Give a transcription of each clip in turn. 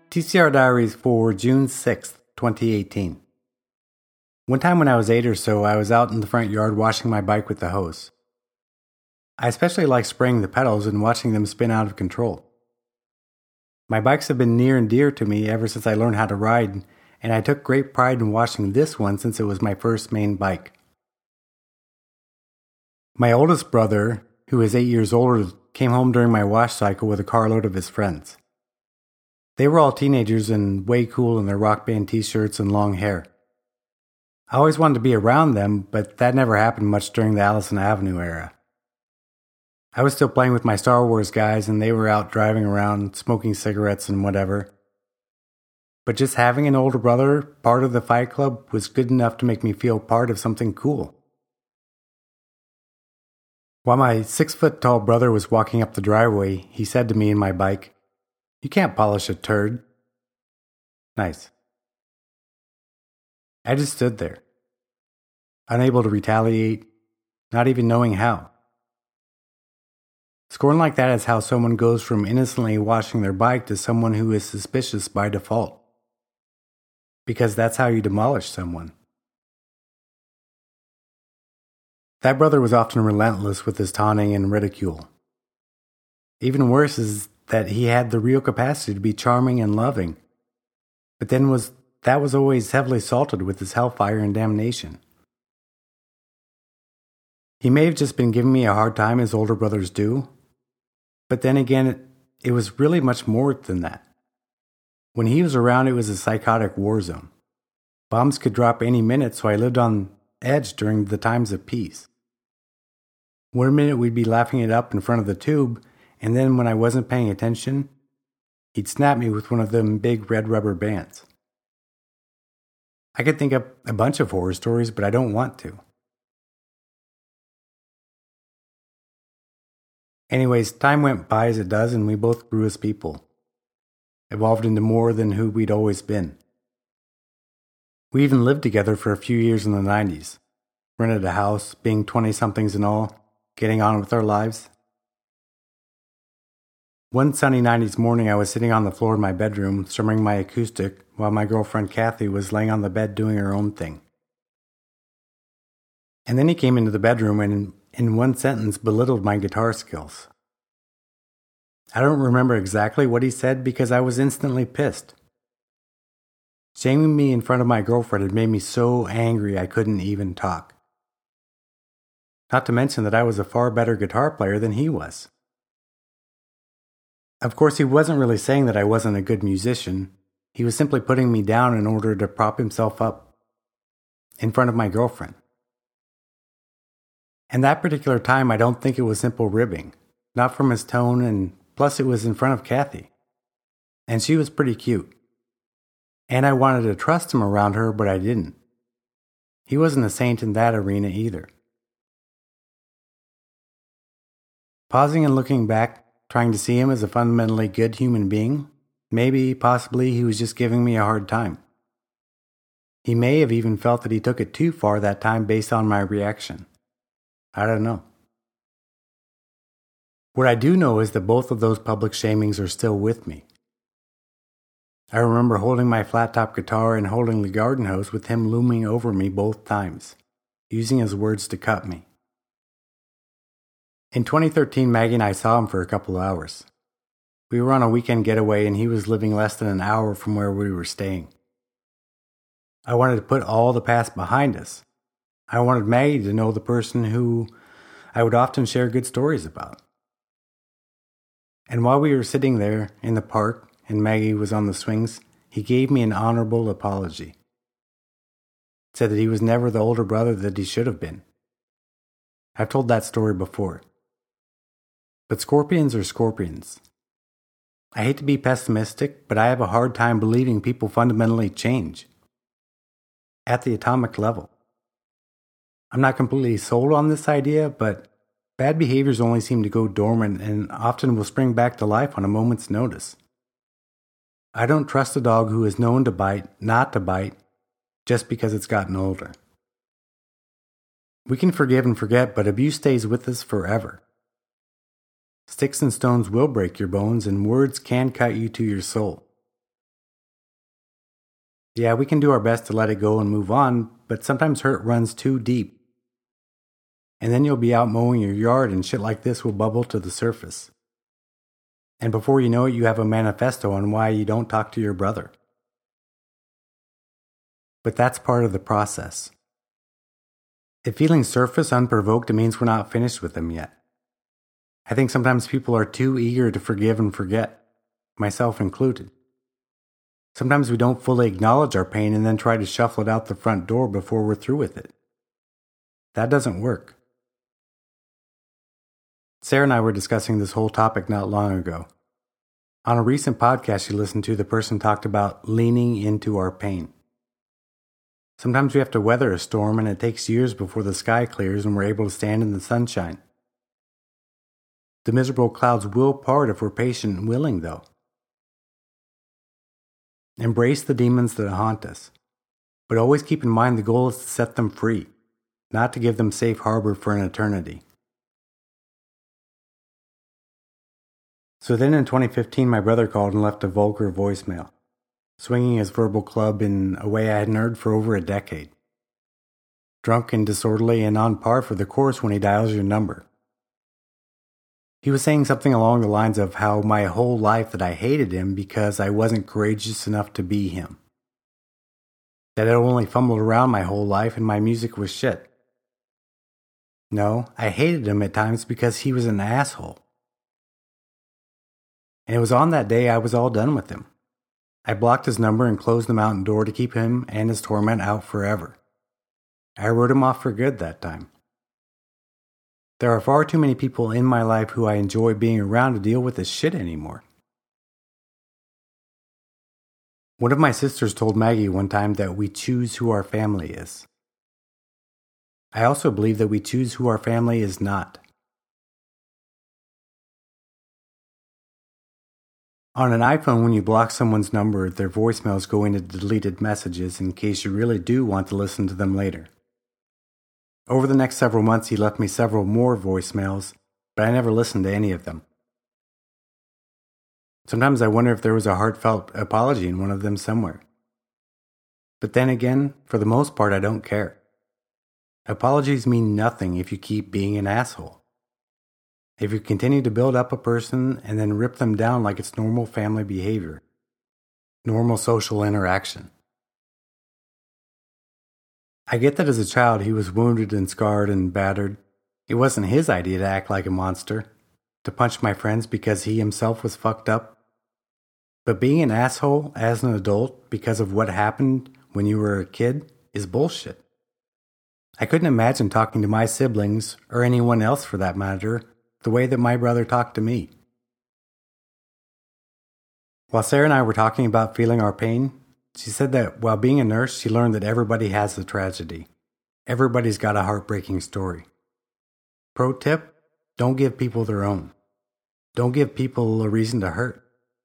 TCR Diaries for June 6th, 2018. One time when I was 8 or so, I was out in the front yard washing my bike with the hose. I especially like spraying the pedals and watching them spin out of control. My bikes have been near and dear to me ever since I learned how to ride, and I took great pride in washing this one since it was my first main bike. My oldest brother, who is 8 years older, came home during my wash cycle with a carload of his friends. They were all teenagers and way cool in their rock band t-shirts and long hair. I always wanted to be around them, but that never happened much during the Allison Avenue era. I was still playing with my Star Wars guys and they were out driving around, smoking cigarettes and whatever. But just having an older brother, part of the Fight Club, was good enough to make me feel part of something cool. While my 6-foot-tall brother was walking up the driveway, he said to me in my bike, "You can't polish a turd." Nice. I just stood there, unable to retaliate, not even knowing how. Scorn like that is how someone goes from innocently washing their bike to someone who is suspicious by default. Because that's how you demolish someone. That brother was often relentless with his taunting and ridicule. Even worse is that he had the real capacity to be charming and loving, but then that was always heavily salted with his hellfire and damnation. He may have just been giving me a hard time as older brothers do, but then again, it was really much more than that. When he was around, it was a psychotic war zone. Bombs could drop any minute, so I lived on edge during the times of peace. One minute we'd be laughing it up in front of the tube, and then when I wasn't paying attention, he'd snap me with one of them big red rubber bands. I could think up a bunch of horror stories, but I don't want to. Anyways, time went by as it does, and we both grew as people. Evolved into more than who we'd always been. We even lived together for a few years in the 90s. Rented a house, being 20-somethings and all, getting on with our lives. One sunny 90s morning, I was sitting on the floor of my bedroom, strumming my acoustic, while my girlfriend Kathy was laying on the bed doing her own thing. And then he came into the bedroom and, in one sentence, belittled my guitar skills. I don't remember exactly what he said because I was instantly pissed. Shaming me in front of my girlfriend had made me so angry I couldn't even talk. Not to mention that I was a far better guitar player than he was. Of course, he wasn't really saying that I wasn't a good musician. He was simply putting me down in order to prop himself up in front of my girlfriend. And that particular time, I don't think it was simple ribbing. Not from his tone, and plus it was in front of Kathy. And she was pretty cute. And I wanted to trust him around her, but I didn't. He wasn't a saint in that arena either. Pausing and looking back, trying to see him as a fundamentally good human being, possibly he was just giving me a hard time. He may have even felt that he took it too far that time based on my reaction. I don't know. What I do know is that both of those public shamings are still with me. I remember holding my flat-top guitar and holding the garden hose with him looming over me both times, using his words to cut me. In 2013, Maggie and I saw him for a couple of hours. We were on a weekend getaway and he was living less than an hour from where we were staying. I wanted to put all the past behind us. I wanted Maggie to know the person who I would often share good stories about. And while we were sitting there in the park and Maggie was on the swings, he gave me an honorable apology. Said that he was never the older brother that he should have been. I've told that story before. But scorpions are scorpions. I hate to be pessimistic, but I have a hard time believing people fundamentally change. At the atomic level. I'm not completely sold on this idea, but bad behaviors only seem to go dormant and often will spring back to life on a moment's notice. I don't trust a dog who is known to bite, not to bite, just because it's gotten older. We can forgive and forget, but abuse stays with us forever. Sticks and stones will break your bones, and words can cut you to your soul. Yeah, we can do our best to let it go and move on, but sometimes hurt runs too deep. And then you'll be out mowing your yard and shit like this will bubble to the surface. And before you know it, you have a manifesto on why you don't talk to your brother. But that's part of the process. If feelings surface unprovoked, it means we're not finished with them yet. I think sometimes people are too eager to forgive and forget, myself included. Sometimes we don't fully acknowledge our pain and then try to shuffle it out the front door before we're through with it. That doesn't work. Sarah and I were discussing this whole topic not long ago. On a recent podcast she listened to, the person talked about leaning into our pain. Sometimes we have to weather a storm and it takes years before the sky clears and we're able to stand in the sunshine. The miserable clouds will part if we're patient and willing, though. Embrace the demons that haunt us, but always keep in mind the goal is to set them free, not to give them safe harbor for an eternity. So then in 2015, my brother called and left a vulgar voicemail, swinging his verbal club in a way I hadn't heard for over a decade. Drunk and disorderly and on par for the course when he dials your number. He was saying something along the lines of how my whole life that I hated him because I wasn't courageous enough to be him. That I'd only fumbled around my whole life and my music was shit. No, I hated him at times because he was an asshole. And it was on that day I was all done with him. I blocked his number and closed the mountain door to keep him and his torment out forever. I wrote him off for good that time. There are far too many people in my life who I enjoy being around to deal with this shit anymore. One of my sisters told Maggie one time that we choose who our family is. I also believe that we choose who our family is not. On an iPhone, when you block someone's number, their voicemails go into deleted messages in case you really do want to listen to them later. Over the next several months, he left me several more voicemails, but I never listened to any of them. Sometimes I wonder if there was a heartfelt apology in one of them somewhere. But then again, for the most part, I don't care. Apologies mean nothing if you keep being an asshole. If you continue to build up a person and then rip them down like it's normal family behavior, normal social interaction. I get that as a child he was wounded and scarred and battered. It wasn't his idea to act like a monster, to punch my friends because he himself was fucked up. But being an asshole as an adult because of what happened when you were a kid is bullshit. I couldn't imagine talking to my siblings, or anyone else for that matter, the way that my brother talked to me. While Sarah and I were talking about feeling our pain, she said that while being a nurse, she learned that everybody has a tragedy. Everybody's got a heartbreaking story. Pro tip, don't give people their own. Don't give people a reason to hurt.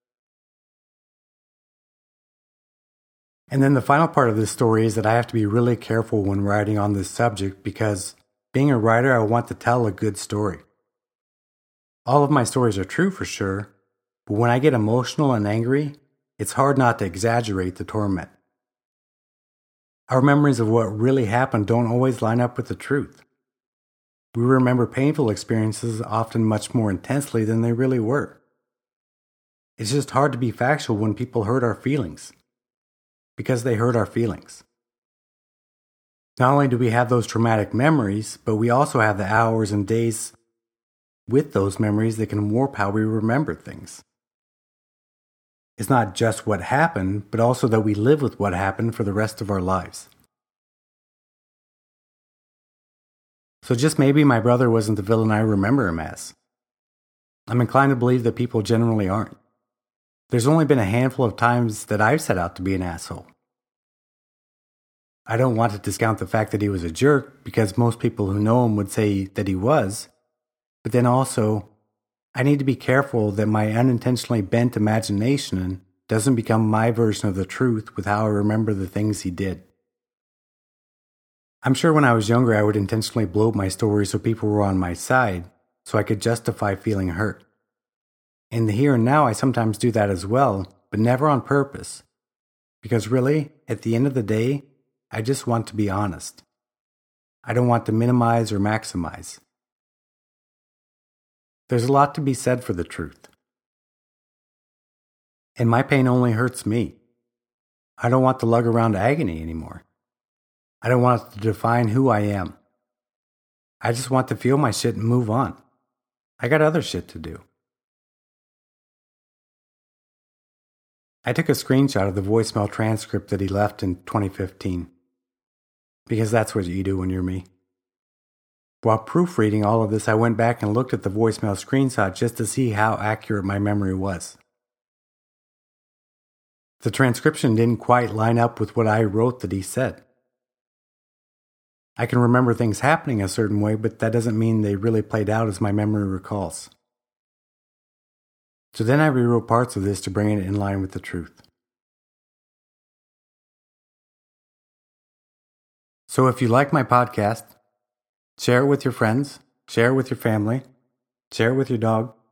And then the final part of this story is that I have to be really careful when writing on this subject because being a writer, I want to tell a good story. All of my stories are true for sure, but when I get emotional and angry, it's hard not to exaggerate the torment. Our memories of what really happened don't always line up with the truth. We remember painful experiences often much more intensely than they really were. It's just hard to be factual when people hurt our feelings, because they hurt our feelings. Not only do we have those traumatic memories, but we also have the hours and days with those memories that can warp how we remember things. It's not just what happened, but also that we live with what happened for the rest of our lives. So just maybe my brother wasn't the villain I remember him as. I'm inclined to believe that people generally aren't. There's only been a handful of times that I've set out to be an asshole. I don't want to discount the fact that he was a jerk, because most people who know him would say that he was, but then also, I need to be careful that my unintentionally bent imagination doesn't become my version of the truth with how I remember the things he did. I'm sure when I was younger I would intentionally blow my story so people were on my side, so I could justify feeling hurt. In the here and now I sometimes do that as well, but never on purpose, Because really, at the end of the day, I just want to be honest. I don't want to minimize or maximize. There's a lot to be said for the truth. And my pain only hurts me. I don't want to lug around agony anymore. I don't want it to define who I am. I just want to feel my shit and move on. I got other shit to do. I took a screenshot of the voicemail transcript that he left in 2015. Because that's what you do when you're me. While proofreading all of this, I went back and looked at the voicemail screenshot just to see how accurate my memory was. The transcription didn't quite line up with what I wrote that he said. I can remember things happening a certain way, but that doesn't mean they really played out as my memory recalls. So then I rewrote parts of this to bring it in line with the truth. So if you like my podcast, share it with your friends, share it with your family, share it with your dog,